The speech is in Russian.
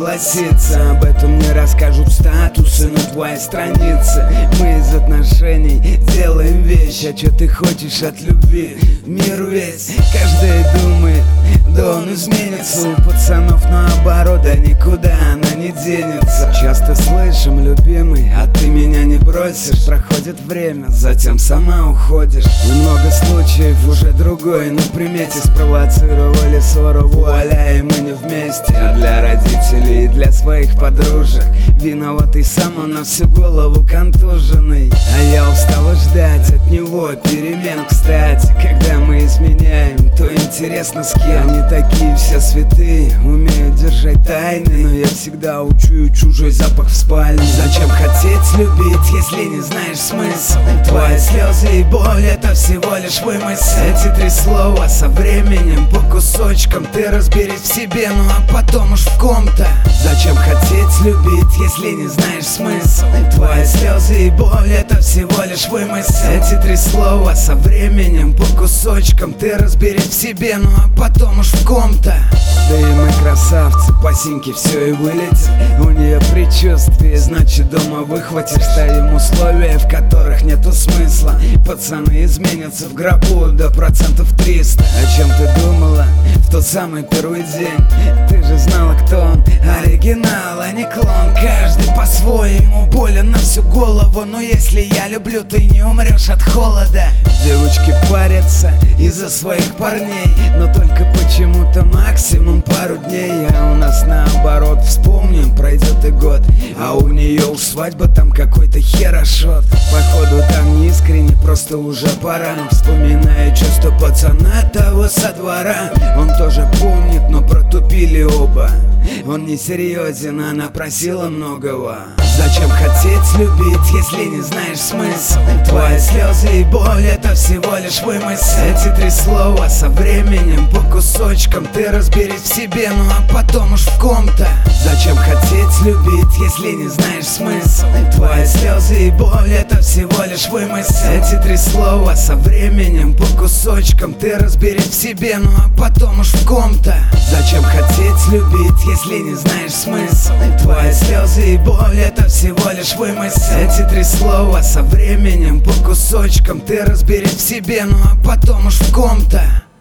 согласиться. Об этом мне расскажут статусы на твоей странице. Мы из отношений делаем вещь. А чё ты хочешь от любви? Мир весь, каждый думает, да он изменится. У пацанов наоборот, да никуда она не денется. Часто слышим, любимый, а ты меня не бросишь. Проходит время, затем сама уходишь. И много случаев уже другой на примете. Спровоцировали ссору, вуаля, и мы не вместе. А для родителей и для своих подружек виноватый сам, он на всю голову контуженный. А я устала ждать от него перемен. Кстати, когда мы изменяем, то интересно с кем. Они такие все святые, умеют держать тайны, но я всегда учую чужой запах в спальне. Зачем хотеть любить, если не знаешь смысл? Твои слезы и боль — это всего лишь вымысел. Эти три слова со временем по кусочкам ты разберись в себе, ну а потом уж в ком-то. Зачем хотеть любить, если не знаешь смысл? Твои слезы и боль — это всего лишь вымысел. Эти три слова со временем по кусочкам ты разберись в себе, ну а потом уж в ком-то. Да и мы красавцы, по синьке все и вылетит. У нее предчувствие, значит дома выхватишь. Ставим условия, в которых нету смысла. Пацаны изменятся в гробу до 300%. О чем ты думала в тот самый первый день? Ты же знала, кто он, оригинал, а не клон. Каждый по-своему болен на всю голову. Но если я люблю, ты не умрешь от холода. Девочки парятся из-за своих парней, но только почему-то максимум пару дней. А у нас наоборот, вспомним, пройдет и год, а у нее уж свадьба, там какой-то херошот. Походу там не искренне, просто уже пора. Вспоминаю чувство пацана того со двора. Он тоже помнит, но протупили оба. Он не серьезен, она просила многого. Зачем хотеть любить, если не знаешь смысл? Твои слезы и боль — это всего лишь вымысел. Эти три слова со временем по кусочкам ты разберись в себе, ну а потом уж в ком-то. Зачем хотеть любить, если не знаешь смысл? Твои слезы и боль — это всего лишь вымысел. Эти три слова со временем по кусочкам ты разберись в себе, ну а потом уж в ком-то. Зачем хотеть любить, если не знаешь смысл? Твои слезы и боль — это всего лишь вымысел. Эти три слова со временем по кусочкам ты разберись в себе, ну а потом уж в ком-то.